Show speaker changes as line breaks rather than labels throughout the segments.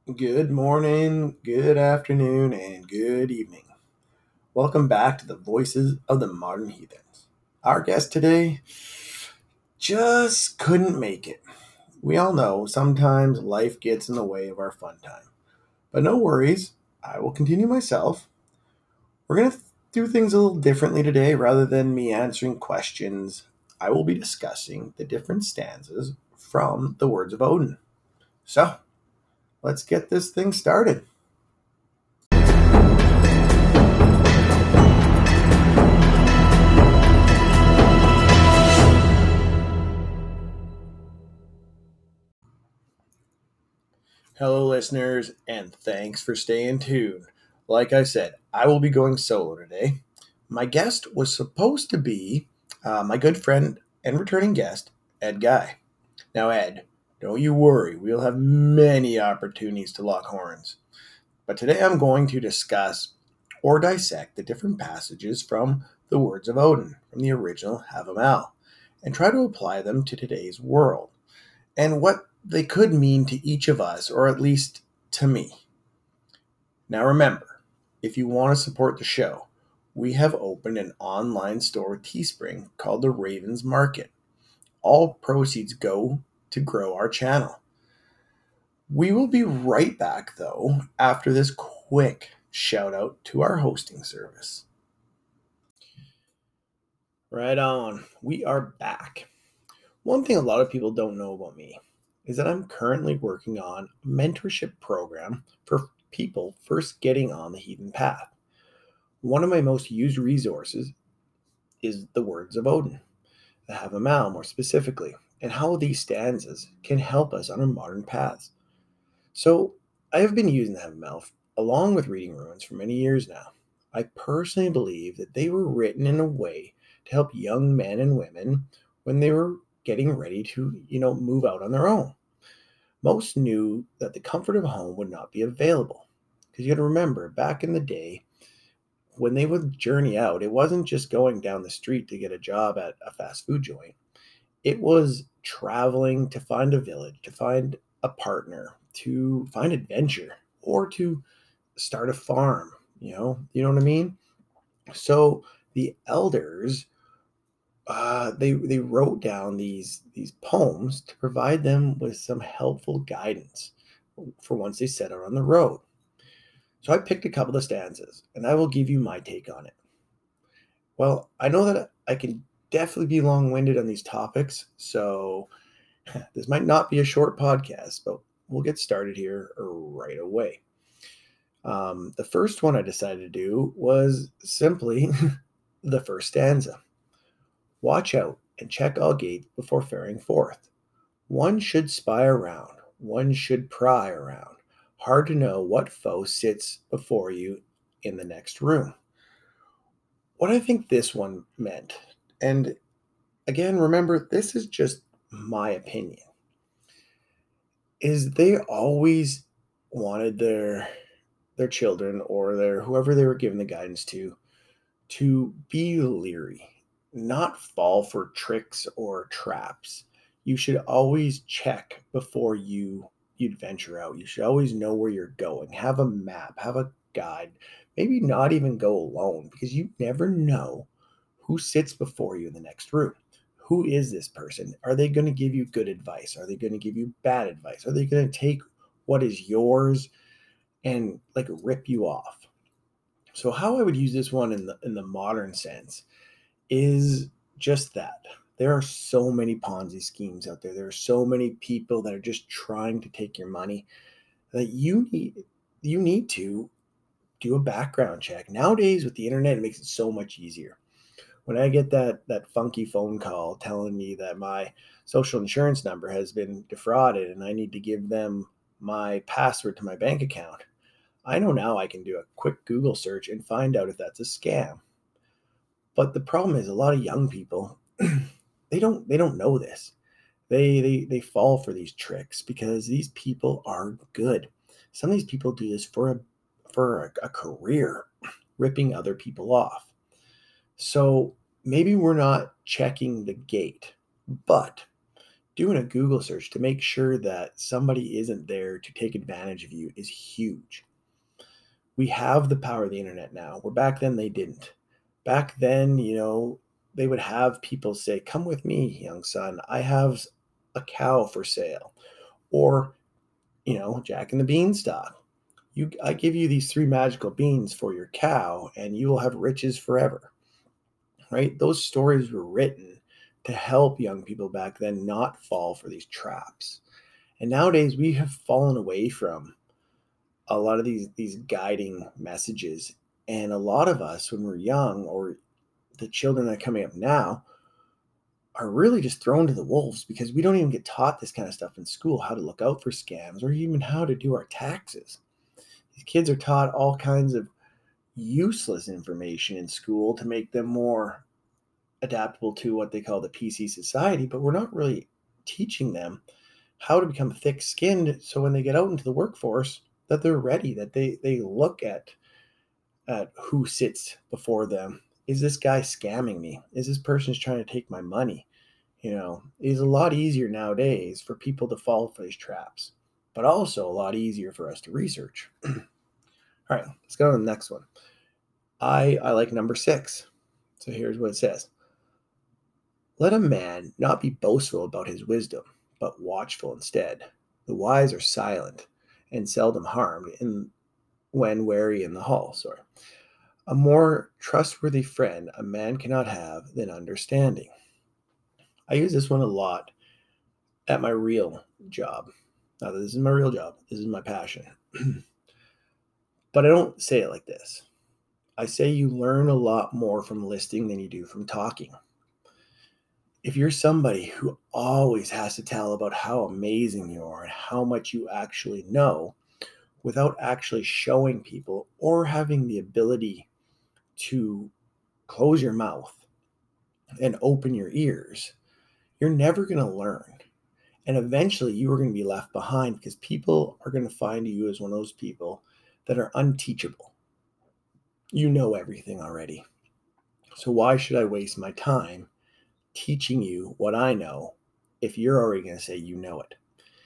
Good morning, good afternoon, and good evening. Welcome back to the Voices of the Modern Heathens. Our guest today just couldn't make it. We all know sometimes life gets in the way of our fun time. But no worries, I will continue myself. We're going to do things a little differently today. Rather than me answering questions, I will be discussing the different stanzas from the Words of Odin. So, let's get this thing started. Hello, listeners, and thanks for staying tuned. Like I said, I will be going solo today. My guest was supposed to be my good friend and returning guest, Ed Guy. Now, Ed, don't you worry, we'll have many opportunities to lock horns. But today I'm going to discuss or dissect the different passages from the Words of Odin, from the original Havamal, and try to apply them to today's world and what they could mean to each of us, or at least to me. Now remember, if you want to support the show, we have opened an online store with Teespring called the Ravens Market. All proceeds go to grow our channel. We will be right back, though, after this quick shout out to our hosting service. Right on, we are back. One thing a lot of people don't know about me is that I'm currently working on a mentorship program for people first getting on the heathen path. One of my most used resources is the Words of Odin, the Havamal more specifically, and how these stanzas can help us on our modern paths. So I have been using the Havamal along with reading runes for many years now. I personally believe that they were written in a way to help young men and women when they were getting ready to, move out on their own. Most knew that the comfort of home would not be available. Because you got to remember, back in the day, when they would journey out, it wasn't just going down the street to get a job at a fast food joint. It was traveling to find a village, to find a partner, to find adventure, or to start a farm. You know what I mean? So the elders, they wrote down these poems to provide them with some helpful guidance for once they set out on the road. So I picked a couple of stanzas, and I will give you my take on it. Well, I know that I can definitely be long-winded on these topics, so this might not be a short podcast, but we'll get started here right away. The first one I decided to do was simply the first stanza. Watch out and check all gates before faring forth. One should spy around, one should pry around. Hard to know what foe sits before you in the next room. What I think this one meant, and again, remember, this is just my opinion, is they always wanted their children or their whoever they were giving the guidance to be leery, not fall for tricks or traps. You should always check before you'd venture out. You should always know where you're going. Have a map, have a guide. Maybe not even go alone because you never know who sits before you in the next room. Who is this person? Are they going to give you good advice? Are they going to give you bad advice? Are they going to take what is yours and like rip you off? So how I would use this one in the modern sense is just that. There are so many Ponzi schemes out there. There are so many people that are just trying to take your money that you need to do a background check. Nowadays with the internet, it makes it so much easier. When I get that funky phone call telling me that my social insurance number has been defrauded and I need to give them my password to my bank account, I know now I can do a quick Google search and find out if that's a scam. But the problem is a lot of young people they don't know this. They fall for these tricks because these people are good. Some of these people do this for a career, ripping other people off. So maybe we're not checking the gate, but Doing a Google search to make sure that somebody isn't there to take advantage of you is huge. We have the power of the internet now, where back then they didn't. Back then, they would have people say, "Come with me, young son. I have a cow for sale." Or, Jack and the Beanstalk. I give you these 3 magical beans for your cow, and you will have riches forever. Right? Those stories were written to help young people back then not fall for these traps. And nowadays we have fallen away from a lot of these guiding messages. And a lot of us, when we're young, or the children that are coming up now, are really just thrown to the wolves because we don't even get taught this kind of stuff in school, how to look out for scams or even how to do our taxes. These kids are taught all kinds of useless information in school to make them more adaptable to what they call the PC society, but we're not really teaching them how to become thick-skinned so when they get out into the workforce that they're ready, that they look at who sits before them. Is this guy scamming me? Is this person trying to take my money? It's a lot easier nowadays for people to fall for these traps, but also a lot easier for us to research. All right, let's go to the next one. I like number 6. So here's what it says. Let a man not be boastful about his wisdom, but watchful instead. The wise are silent and seldom harmed when wary in the hall. Sorry. A more trustworthy friend a man cannot have than understanding. I use this one a lot at my real job. Now, this is my real job. This is my passion. But I don't say it like this. I say you learn a lot more from listening than you do from talking. If you're somebody who always has to tell about how amazing you are and how much you actually know without actually showing people or having the ability to close your mouth and open your ears, you're never going to learn. And eventually you are going to be left behind because people are going to find you as one of those people that are unteachable. You know everything already. So why should I waste my time teaching you what I know if you're already going to say you know it?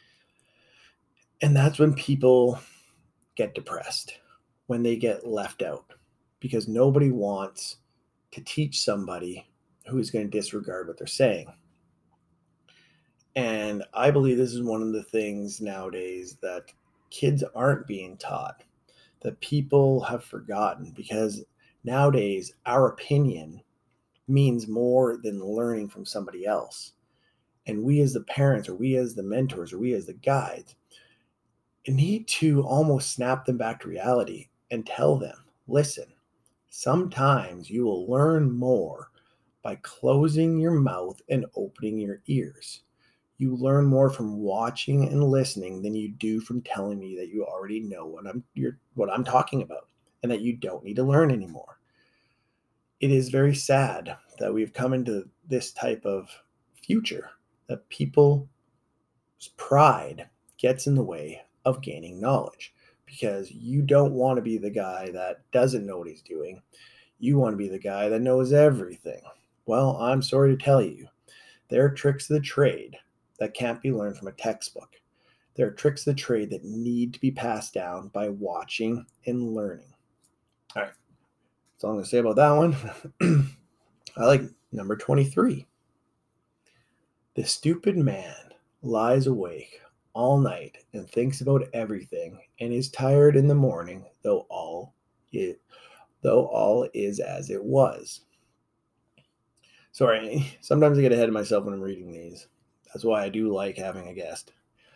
And that's when people get depressed, when they get left out, because nobody wants to teach somebody who is going to disregard what they're saying. And I believe this is one of the things nowadays that kids aren't being taught, that people have forgotten, because nowadays our opinion means more than learning from somebody else. And we as the parents, or we as the mentors, or we as the guides, need to almost snap them back to reality and tell them, listen, sometimes you will learn more by closing your mouth and opening your ears. You learn more from watching and listening than you do from telling me that you already know what I'm talking about and that you don't need to learn anymore. It is very sad that we've come into this type of future, that people's pride gets in the way of gaining knowledge, because you don't want to be the guy that doesn't know what he's doing. You want to be the guy that knows everything. Well, I'm sorry to tell you, there are tricks of the trade that can't be learned from a textbook. There are tricks of the trade that need to be passed down by watching and learning. All right, that's all I'm going to say about that one. I like number 23. The stupid man lies awake all night and thinks about everything and is tired in the morning, though all is as it was. Sorry, sometimes I get ahead of myself when I'm reading these. That's why I do like having a guest.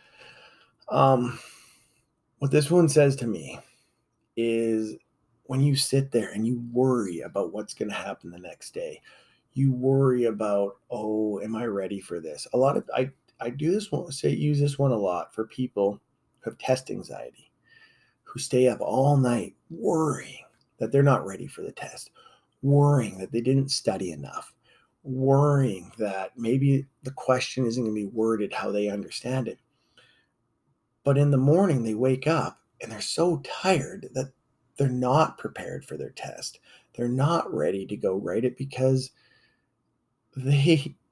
What this one says to me is, when you sit there and you worry about what's going to happen the next day, you worry about, oh, am I ready for this? I do this one, use this one a lot for people who have test anxiety, who stay up all night worrying that they're not ready for the test, worrying that they didn't study enough, worrying that maybe the question isn't going to be worded how they understand it. But in the morning, they wake up and they're so tired that they're not prepared for their test. They're not ready to go write it because they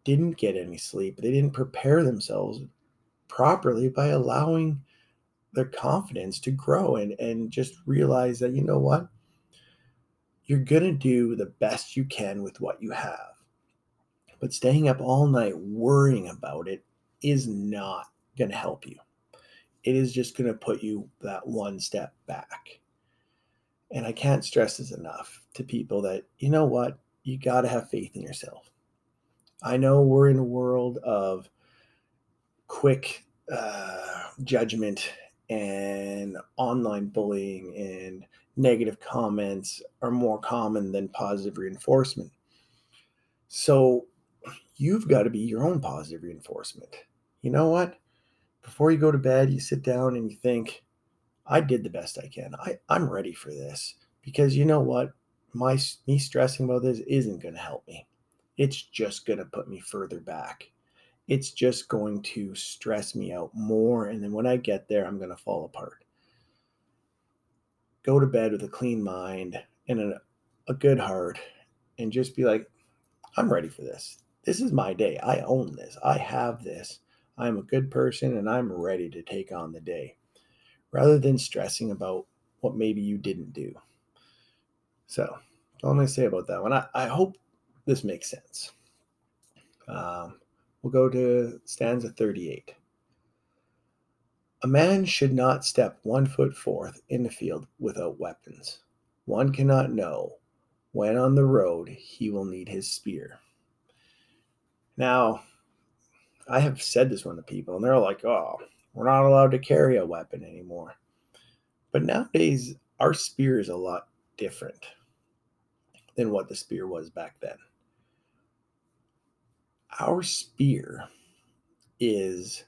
didn't get any sleep. They didn't prepare themselves properly by allowing their confidence to grow and just realize that, you know what? You're going to do the best you can with what you have. But staying up all night worrying about it is not going to help you. It is just going to put you that one step back. And I can't stress this enough to people that, you know what? You got to have faith in yourself. I know we're in a world of quick judgment and online bullying, and negative comments are more common than positive reinforcement. So you've got to be your own positive reinforcement. You know what? Before you go to bed, you sit down and you think, I did the best I can. I'm ready for this. Because you know what? Me stressing about this isn't going to help me. It's just going to put me further back. It's just going to stress me out more. And then when I get there, I'm going to fall apart. Go to bed with a clean mind and a good heart and just be like, I'm ready for this. This is my day. I own this. I have this. I'm a good person and I'm ready to take on the day rather than stressing about what maybe you didn't do. So, that's all I'm going to say about that one. I hope this makes sense. We'll go to stanza 38. A man should not step 1 foot forth in the field without weapons. One cannot know when on the road he will need his spear. Now, I have said this one to people, and they're like, oh, we're not allowed to carry a weapon anymore. But nowadays, our spear is a lot different than what the spear was back then. Our spear is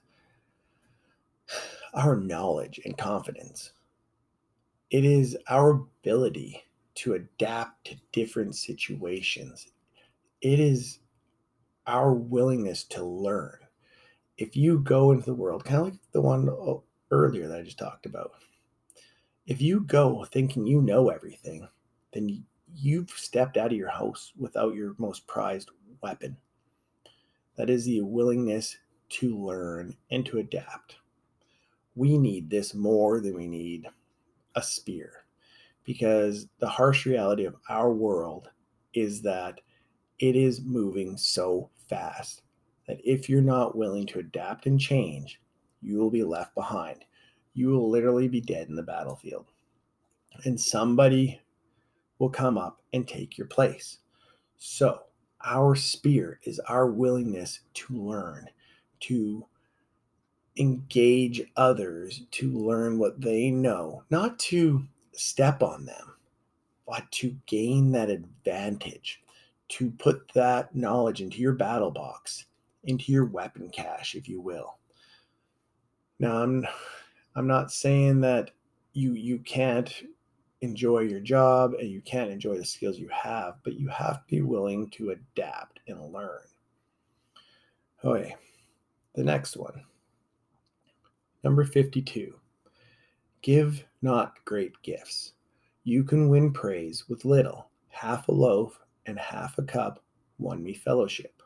our knowledge and confidence. It is our ability to adapt to different situations. It is our willingness to learn. If you go into the world, kind of like the one earlier that I just talked about, if you go thinking you know everything, then you've stepped out of your house without your most prized weapon. That is the willingness to learn and to adapt. We need this more than we need a spear, because the harsh reality of our world is that it is moving so fast that if you're not willing to adapt and change, you will be left behind. You will literally be dead in the battlefield. And somebody will come up and take your place. So, our spear is our willingness to learn, to engage others, to learn what they know, not to step on them, but to gain that advantage, to put that knowledge into your battle box, into your weapon cache, if you will. Now, I'm not saying that you can't enjoy your job and you can't enjoy the skills you have, but you have to be willing to adapt and learn. Okay, the next one. Number 52. Give not great gifts. You can win praise with little. Half a loaf and half a cup won me fellowship.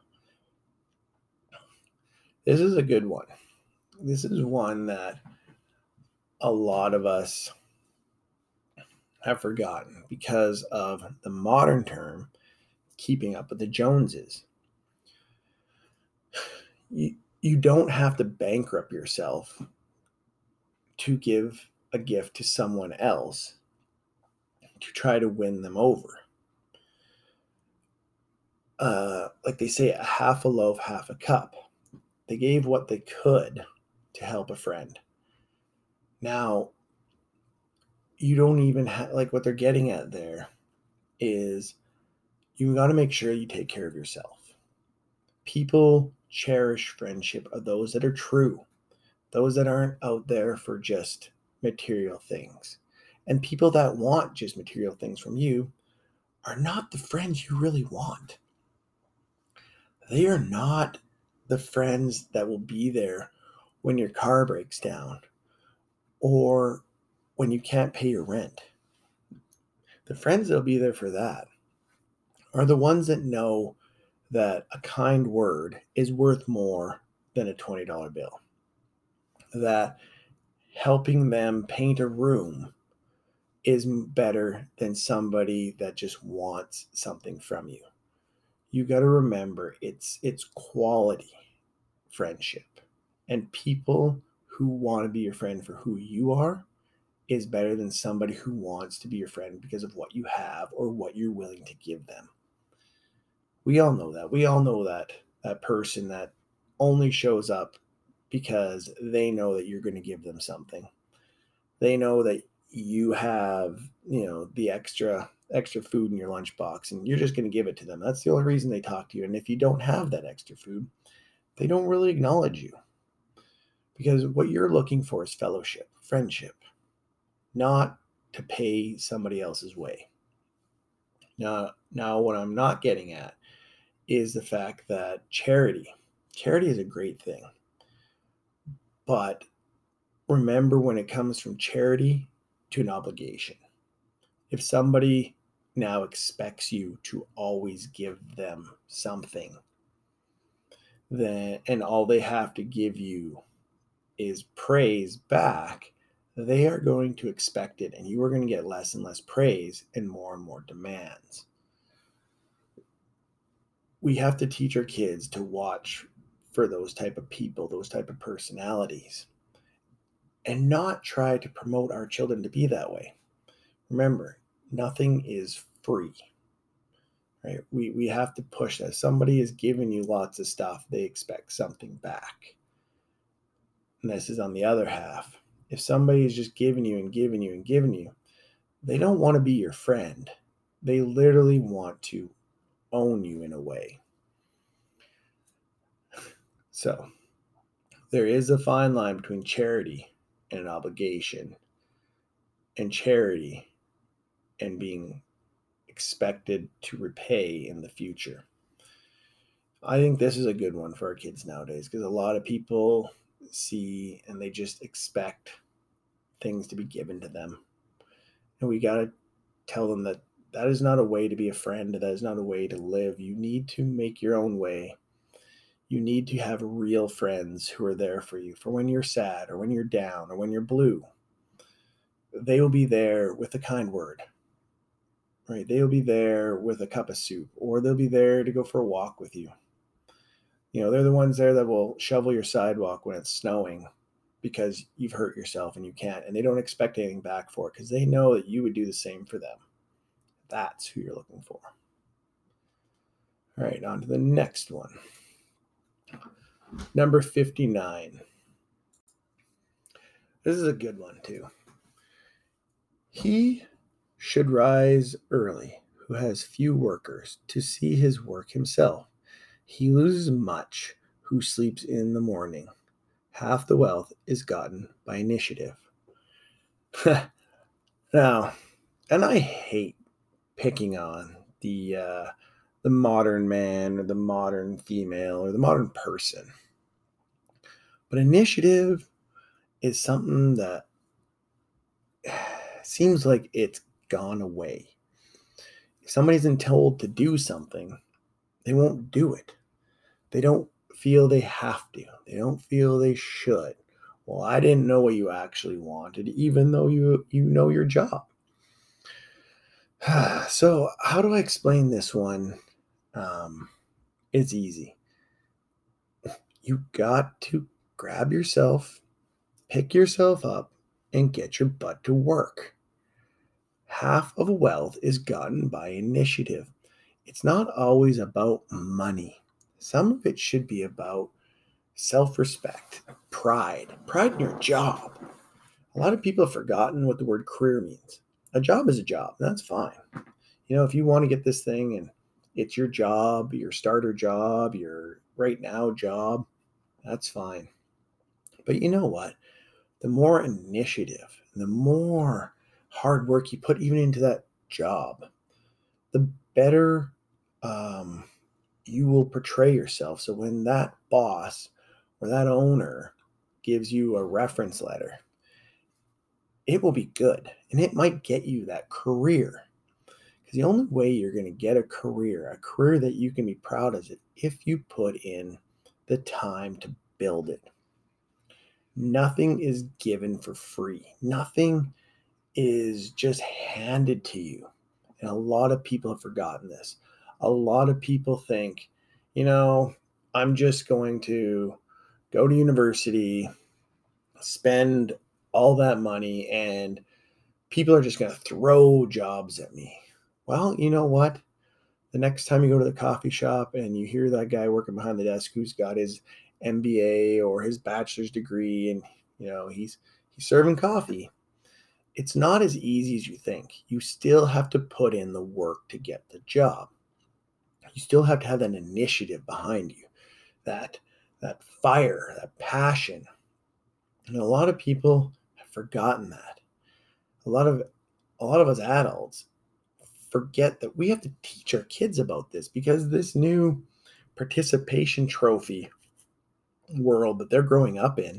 This is a good one. This is one that a lot of us have forgotten because of the modern term, keeping up with the Joneses. You don't have to bankrupt yourself to give a gift to someone else to try to win them over. Like they say, a half a loaf, half a cup. They gave what they could to help a friend. Now, you don't even have, like, what they're getting at there is you got to make sure you take care of yourself. People cherish friendship of those that are true, those that aren't out there for just material things. And people that want just material things from you are not the friends you really want. They are not the friends that will be there when your car breaks down or when you can't pay your rent. The friends that'll be there for that are the ones that know that a kind word is worth more than a $20 bill, that helping them paint a room is better than somebody that just wants something from you. You got to remember it's quality friendship, and people who want to be your friend for who you are is better than somebody who wants to be your friend because of what you have or what you're willing to give them. We all know that. We all know that person that only shows up because they know that you're going to give them something. They know that you have, the extra food in your lunchbox and you're just going to give it to them. That's the only reason they talk to you. And if you don't have that extra food, they don't really acknowledge you, because what you're looking for is fellowship, friendship, not to pay somebody else's way. Now what I'm not getting at is the fact that charity is a great thing. But remember, when it comes from charity to an obligation, if somebody now expects you to always give them something, then and all they have to give you is praise back, they are going to expect it, and you are going to get less and less praise and more demands. We have to teach our kids to watch for those type of people, those type of personalities, and not try to promote our children to be that way. Remember, nothing is free, right? We have to push that. Somebody is giving you lots of stuff, they expect something back. And this is on the other half. If somebody is just giving you and giving you and giving you, they don't want to be your friend. They literally want to own you in a way. So there is a fine line between charity and an obligation, and charity and being expected to repay in the future. I think this is a good one for our kids nowadays, because a lot of people see and they just expect things to be given to them. And we got to tell them that that is not a way to be a friend. That is not a way to live. You need to make your own way. You need to have real friends who are there for you for when you're sad or when you're down or when you're blue. They will be there with a kind word, right? They'll be there with a cup of soup, or they'll be there to go for a walk with you. They're the ones there that will shovel your sidewalk when it's snowing because you've hurt yourself and you can't, and they don't expect anything back for it because they know that you would do the same for them. That's who you're looking for. All right, on to the next one. Number 59. This is a good one too. He should rise early who has few workers to see his work himself. He loses much who sleeps in the morning. Half the wealth is gotten by initiative. Now, and I hate picking on the modern man or the modern female or the modern person, but initiative is something that seems like it's gone away. If somebody's been told to do something, they won't do it. They don't feel they have to. They don't feel they should. Well, I didn't know what you actually wanted, even though you know your job. So how do I explain this one? It's easy. You got to grab yourself, pick yourself up, and get your butt to work. Half of wealth is gotten by initiative. It's not always about money. Some of it should be about self-respect, pride in your job. A lot of people have forgotten what the word career means. A job is a job. That's fine. If you want to get this thing and it's your job, your starter job, your right now job, that's fine. But you know what? The more initiative, the more hard work you put even into that job, the better you will portray yourself. So when that boss or that owner gives you a reference letter, it will be good, and it might get you that career. Because the only way you're going to get a career that you can be proud of, is if you put in the time to build it. Nothing is given for free. Nothing is just handed to you. And a lot of people have forgotten this. A lot of people think, I'm just going to go to university, spend all that money, and people are just going to throw jobs at me. Well, you know what? The next time you go to the coffee shop and you hear that guy working behind the desk who's got his MBA or his bachelor's degree, and he's serving coffee, it's not as easy as you think. You still have to put in the work to get the job. You still have to have that initiative behind you, that fire, that passion. And a lot of people have forgotten that. A lot of us adults forget that we have to teach our kids about this, because this new participation trophy world that they're growing up in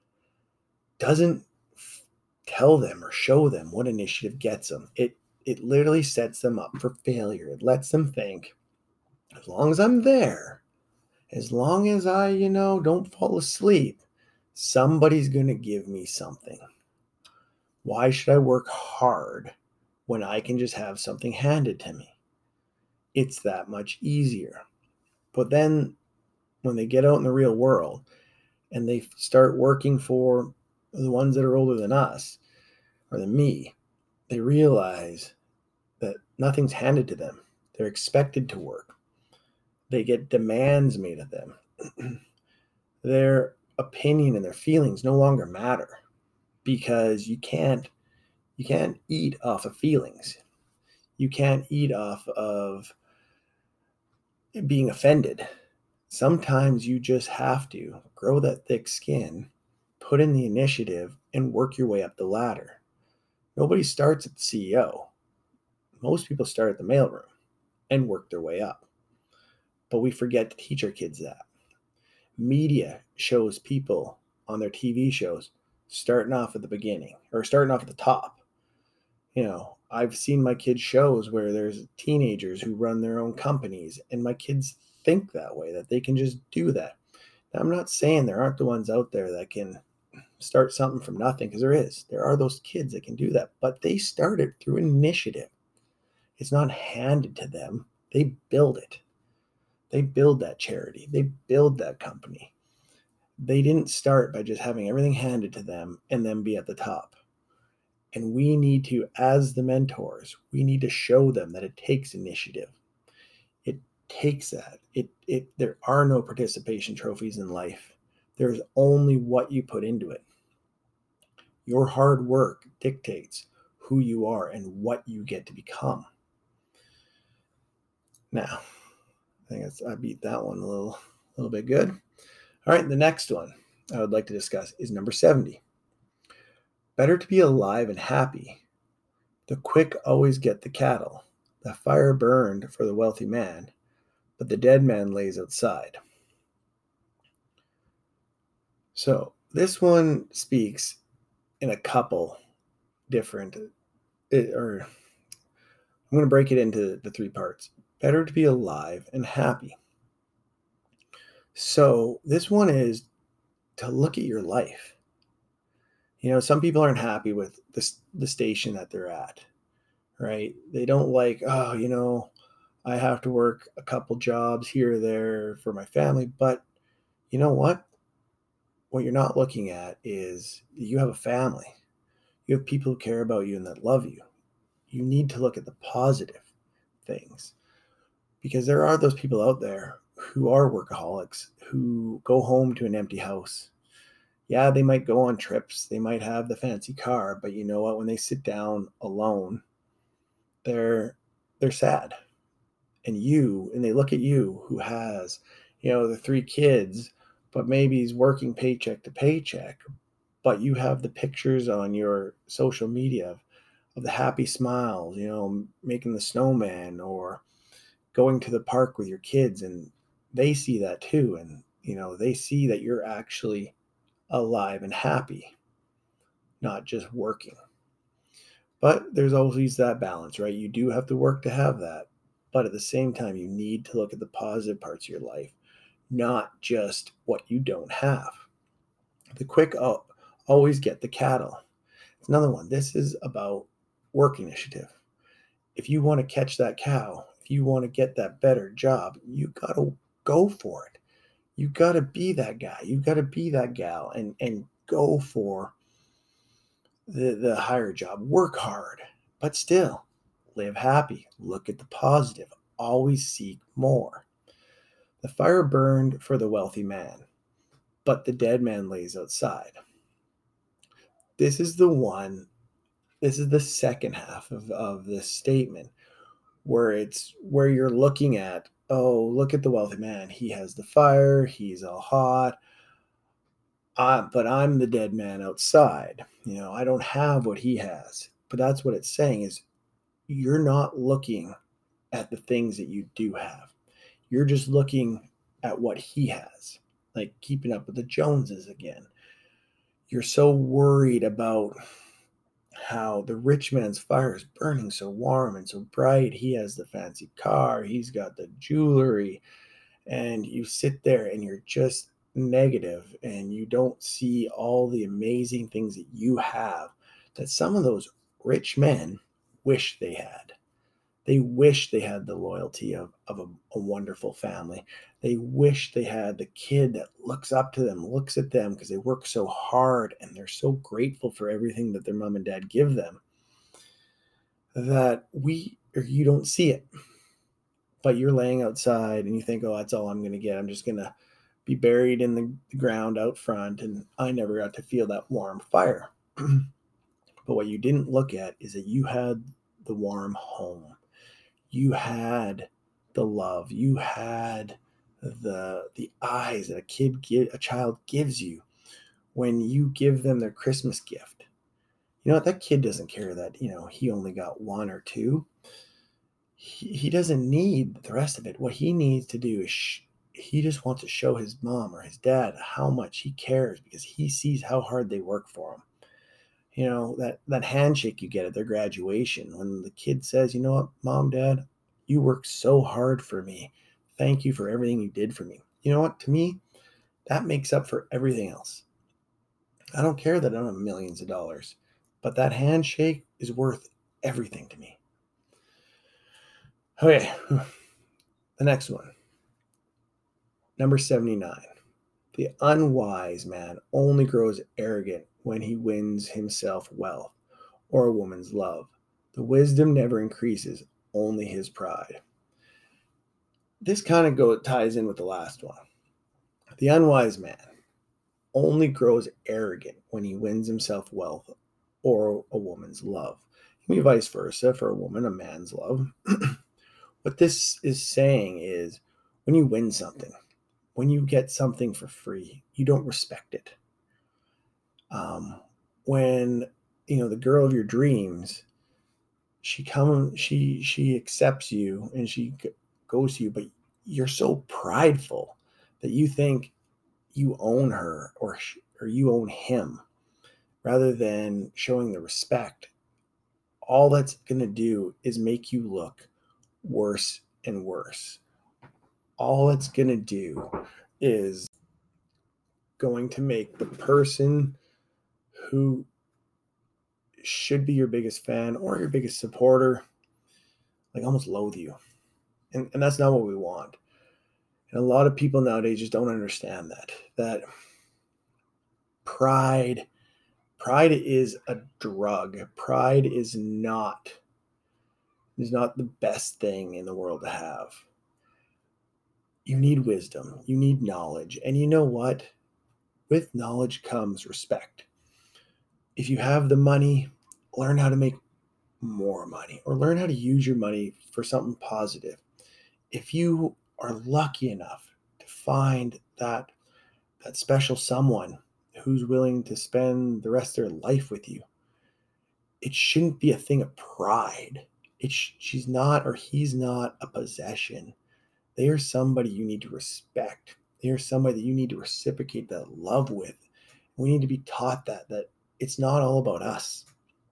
doesn't tell them or show them what initiative gets them. It literally sets them up for failure. It lets them think, as long as I'm there, as long as I, don't fall asleep, somebody's going to give me something. Why should I work hard when I can just have something handed to me? It's that much easier. But then when they get out in the real world and they start working for the ones that are older than us or than me, they realize that nothing's handed to them. They're expected to work. They get demands made of them. Their opinion and their feelings no longer matter, because you can't eat off of feelings. You can't eat off of being offended. Sometimes you just have to grow that thick skin, put in the initiative, and work your way up the ladder. Nobody starts at the CEO. Most people start at the mailroom and work their way up. But we forget to teach our kids that. Media shows people on their TV shows starting off at the beginning or starting off at the top. I've seen my kids' shows where there's teenagers who run their own companies, and my kids think that way, that they can just do that. Now, I'm not saying there aren't the ones out there that can start something from nothing, because there are those kids that can do that, but they started through initiative. It's not handed to them. They build it. They build that charity. They build that company. They didn't start by just having everything handed to them and then be at the top. And we need to, as the mentors, we need to show them that it takes initiative. It takes that. There are no participation trophies in life. There's only what you put into it. Your hard work dictates who you are and what you get to become. Now, I think I beat that one a little bit good. All right, the next one I would like to discuss is number 70. Better to be alive and happy. The quick always get the cattle. The fire burned for the wealthy man, but the dead man lays outside. So this one speaks in a couple different, or I'm going to break it into the three parts. Better to be alive and happy. So this one is to look at your life. Some people aren't happy with the station that they're at, right? They don't like, I have to work a couple jobs here or there for my family. But you know what? What you're not looking at is you have a family. You have people who care about you and that love you. You need to look at the positive things, because there are those people out there who are workaholics, who go home to an empty house. Yeah, they might go on trips. They might have the fancy car, but you know what? When they sit down alone, they're sad. And they look at you, who has, the 3 kids, but maybe he's working paycheck to paycheck, but you have the pictures on your social media of the happy smiles, making the snowman or going to the park with your kids, and they see that too. And, they see that you're actually alive and happy, not just working. But there's always that balance, right? You do have to work to have that. But at the same time, you need to look at the positive parts of your life, not just what you don't have. The quick always get the cattle. It's another one. This is about work initiative. If you want to catch that cow, if you want to get that better job, you got to go for it. You got to be that guy. You got to be that gal and go for the higher job. Work hard, but still live happy. Look at the positive. Always seek more. The fire burned for the wealthy man, but the dead man lays outside. This is the one, this is the second half of this statement where it's where you're looking at, oh, look at the wealthy man. He has the fire, he's all hot. But I'm the dead man outside. I don't have what he has. But that's what it's saying is you're not looking at the things that you do have. You're just looking at what he has, like keeping up with the Joneses again. You're so worried about how the rich man's fire is burning so warm and so bright. He has the fancy car, he's got the jewelry, and you sit there and you're just negative and you don't see all the amazing things that you have that some of those rich men wish they had. They wish they had the loyalty of a wonderful family. They wish they had the kid that looks up to them, looks at them because they work so hard and they're so grateful for everything that their mom and dad give them that you don't see it. But you're laying outside and you think, oh, that's all I'm going to get. I'm just going to be buried in the ground out front. And I never got to feel that warm fire. But what you didn't look at is that you had the warm home. You had the love. You had the eyes that a child gives you when you give them their Christmas gift. You know what? That kid doesn't care that, he only got one or two. He doesn't need the rest of it. What he needs to do is he just wants to show his mom or his dad how much he cares because he sees how hard they work for him. That handshake you get at their graduation when the kid says, you know what, mom, dad, you worked so hard for me. Thank you for everything you did for me. You know what? To me, that makes up for everything else. I don't care that I don't have millions of dollars, but that handshake is worth everything to me. Okay, the next one. Number 79. The unwise man only grows arrogant when he wins himself wealth or a woman's love. The wisdom never increases, only his pride. This kind of ties in with the last one. The unwise man only grows arrogant when he wins himself wealth or a woman's love. It can be vice versa for a woman, a man's love. What this is saying is when you win something, when you get something for free, you don't respect it. When the girl of your dreams, she accepts you and she goes to you, but you're so prideful that you think you own her or you own him, rather than showing the respect. All that's going to do is make you look worse and worse. All it's going to do is going to make the person who should be your biggest fan or your biggest supporter like almost loathe you. And that's not what we want. And a lot of people nowadays just don't understand that pride is a drug. Pride is not the best thing in the world to have. You need wisdom, you need knowledge, and you know what? With knowledge comes respect. If you have the money, learn how to make more money or learn how to use your money for something positive. If you are lucky enough to find that special someone who's willing to spend the rest of their life with you, it shouldn't be a thing of pride. She's not or he's not a possession. They are somebody you need to respect. They are somebody that you need to reciprocate that love with. We need to be taught that it's not all about us.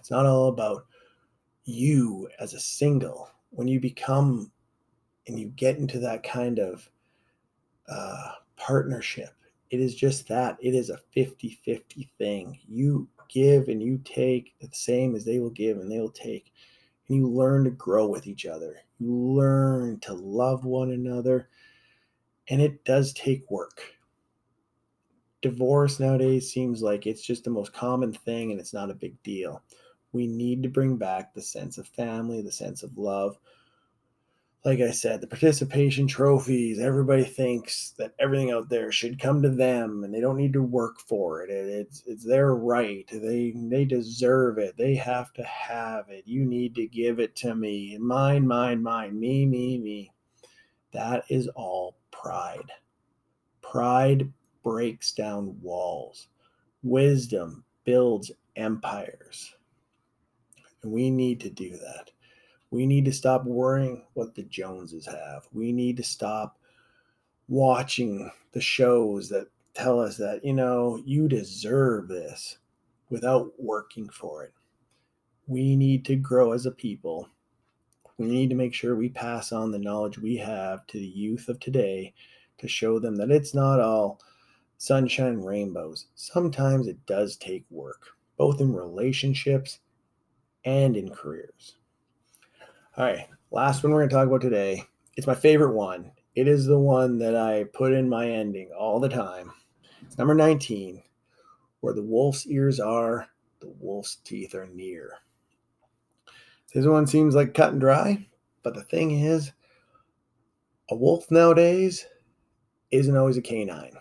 It's not all about you as a single. When you become and you get into that kind of partnership, it is just that. It is a 50-50 thing. You give and you take the same as they will give and they will take. And you learn to grow with each other. You learn to love one another. And it does take work. Divorce nowadays seems like it's just the most common thing and it's not a big deal. We need to bring back the sense of family, the sense of love. Like I said, the participation trophies, everybody thinks that everything out there should come to them and they don't need to work for it. It's their right. They deserve it. They have to have it. You need to give it to me. Mine, me. That is all pride. Pride breaks down walls. Wisdom builds empires. And we need to do that. We need to stop worrying what the Joneses have. We need to stop watching the shows that tell us that, you deserve this without working for it. We need to grow as a people. We need to make sure we pass on the knowledge we have to the youth of today to show them that it's not all sunshine and rainbows. Sometimes it does take work, both in relationships and in careers. All right, last one we're going to talk about today. It's my favorite one. It is the one that I put in my ending all the time. It's number 19. Where the wolf's ears are, the wolf's teeth are near. This one seems like cut and dry, but the thing is, a wolf nowadays isn't always a canine.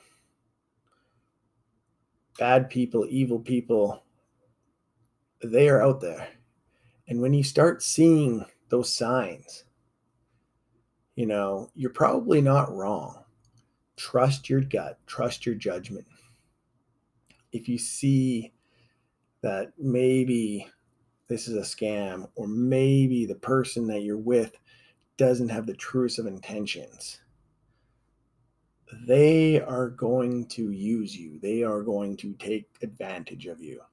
Bad people, evil people, they are out there. And when you start seeing those signs, you're probably not wrong. Trust your gut, trust your judgment. If you see that maybe this is a scam, or maybe the person that you're with doesn't have the truest of intentions, they are going to use you. They are going to take advantage of you.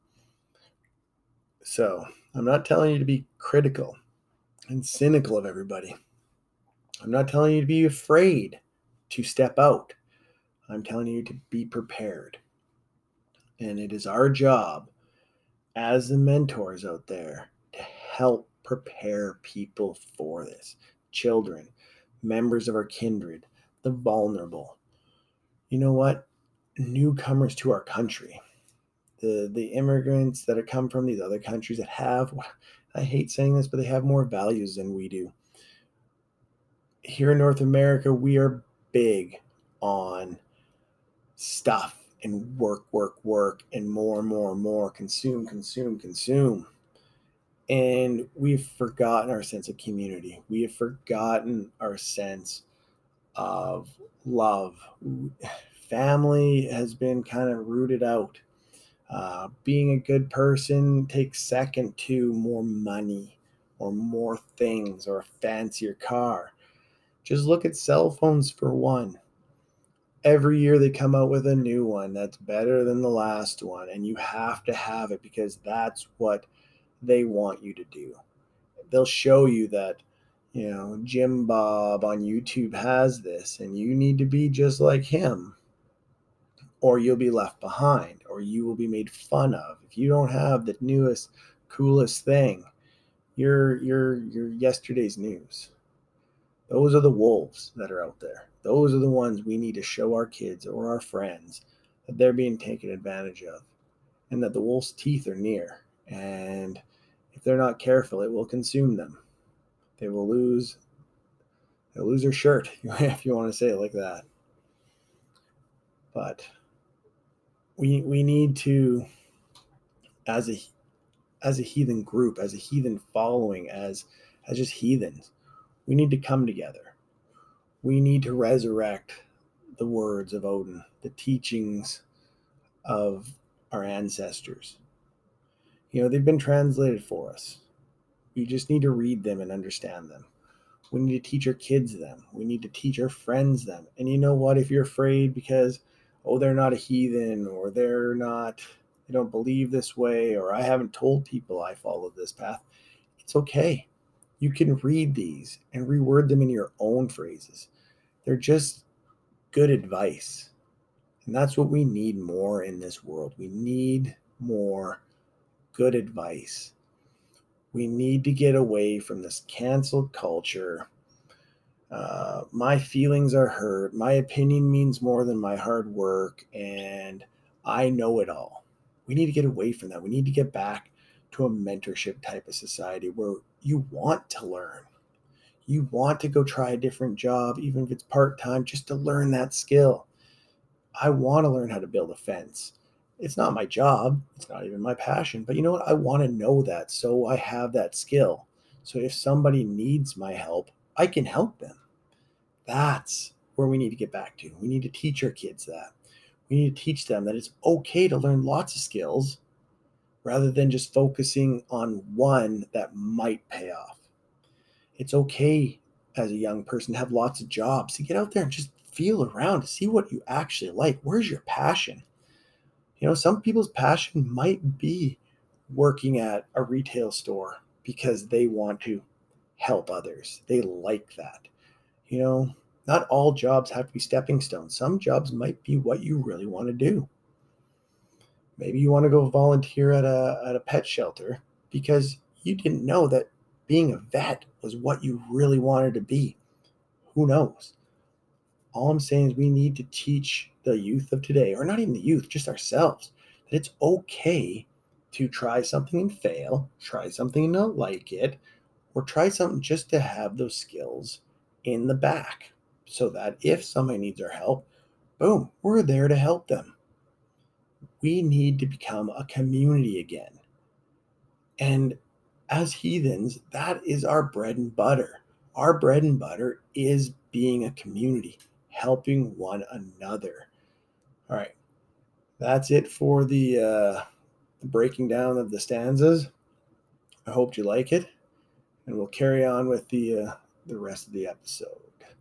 So I'm not telling you to be critical and cynical of everybody. I'm not telling you to be afraid to step out. I'm telling you to be prepared. And it is our job as the mentors out there to help prepare people for this. Children, members of our kindred, the vulnerable. You know what? Newcomers to our country. The immigrants that have come from these other countries that have, I hate saying this, but they have more values than we do. Here in North America, we are big on stuff and work, and more, consume. And we've forgotten our sense of community. We have forgotten our sense of love. Family has been kind of rooted out. Being a good person takes second to more money or more things or a fancier car. Just look at cell phones for one. Every year they come out with a new one that's better than the last one, and you have to have it because that's what they want you to do. They'll show you that, Jim Bob on YouTube has this, and you need to be just like him, or you'll be left behind, or you will be made fun of. If you don't have the newest, coolest thing, you're yesterday's news. Those are the wolves that are out there. Those are the ones we need to show our kids or our friends that they're being taken advantage of and that the wolf's teeth are near. And if they're not careful, it will consume them. They'll lose their shirt, if you want to say it like that. But we need to, as a heathen group, as a heathen following, as just heathens, we need to come together. We need to resurrect the words of Odin, the teachings of our ancestors. They've been translated for us. We just need to read them and understand them. We need to teach our kids them. We need to teach our friends them. And you know what? If you're afraid because, they're not a heathen or they I don't believe this way, or I haven't told people I follow this path, it's okay. You can read these and reword them in your own phrases. They're just good advice. And that's what we need more in this world. We need more good advice. We need to get away from this cancel culture. My feelings are hurt. My opinion means more than my hard work, and I know it all. We need to get away from that. We need to get back to a mentorship type of society where you want to learn. You want to go try a different job, even if it's part time, just to learn that skill. I want to learn how to build a fence. It's not my job, it's not even my passion, but you know what? I want to know that so I have that skill. So if somebody needs my help, I can help them. That's where we need to get back to. We need to teach our kids that. We need to teach them that it's okay to learn lots of skills rather than just focusing on one that might pay off. It's okay as a young person to have lots of jobs, to get out there and just feel around, to see what you actually like. Where's your passion? Some people's passion might be working at a retail store because they want to help others. They like that. Not all jobs have to be stepping stones. Some jobs might be what you really want to do. Maybe you want to go volunteer at a pet shelter because you didn't know that being a vet was what you really wanted to be. Who knows? All I'm saying is we need to teach the youth of today, or not even the youth, just ourselves, that it's okay to try something and fail, try something and not like it, or try something just to have those skills in the back so that if somebody needs our help, boom, we're there to help them. We need to become a community again. And as heathens, that is our bread and butter. Our bread and butter is being a community, helping one another. All right, that's it for the breaking down of the stanzas. I hope you like it, and we'll carry on with the rest of the episode.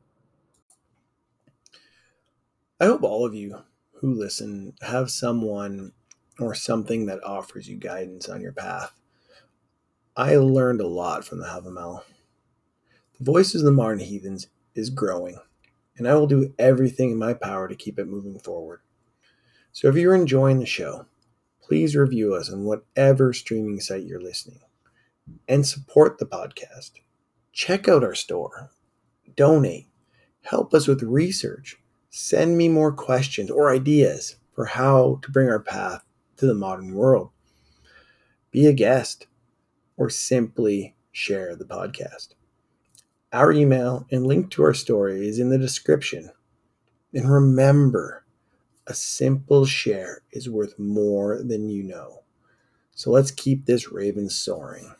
I hope all of you who listen have someone or something that offers you guidance on your path. I learned a lot from the Havamal. The Voices of the Modern Heathens is growing, and I will do everything in my power to keep it moving forward. So if you're enjoying the show, please review us on whatever streaming site you're listening and support the podcast. Check out our store, donate, help us with research, send me more questions or ideas for how to bring our path to the modern world. Be a guest or simply share the podcast. Our email and link to our story is in the description. And remember, a simple share is worth more than you know. So let's keep this raven soaring.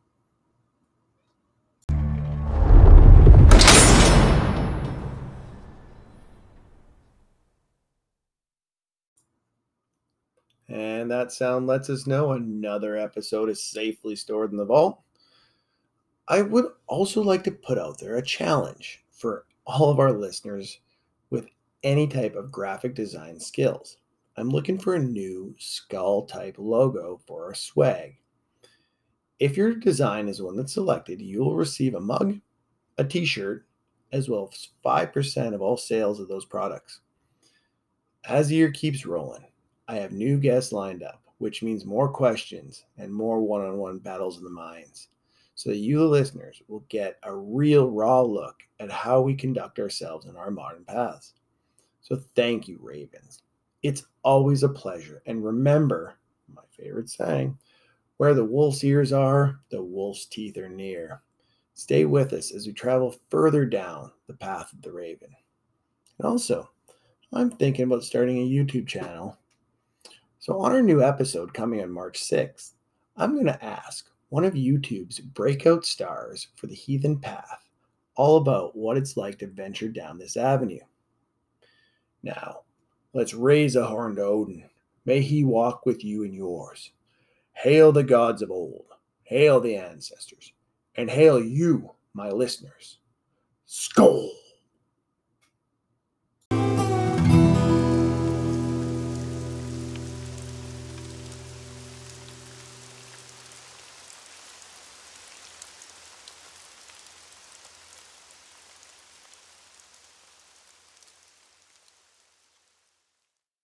And that sound lets us know another episode is safely stored in the vault. I would also like to put out there a challenge for all of our listeners with any type of graphic design skills. I'm looking for a new skull type logo for our swag. If your design is one that's selected, you will receive a mug, a t-shirt, as well as 5% of all sales of those products. As the year keeps rolling, I have new guests lined up, which means more questions and more one-on-one battles of the minds, so that you, the listeners, will get a real raw look at how we conduct ourselves in our modern paths. So thank you, Ravens. It's always a pleasure. And remember, my favorite saying, where the wolf's ears are, the wolf's teeth are near. Stay with us as we travel further down the path of the Raven. And also, I'm thinking about starting a YouTube channel. So on our new episode coming on March 6th, I'm going to ask one of YouTube's breakout stars for the Heathen Path all about what it's like to venture down this avenue. Now, let's raise a horn to Odin. May he walk with you and yours. Hail the gods of old. Hail the ancestors. And hail you, my listeners. Skål!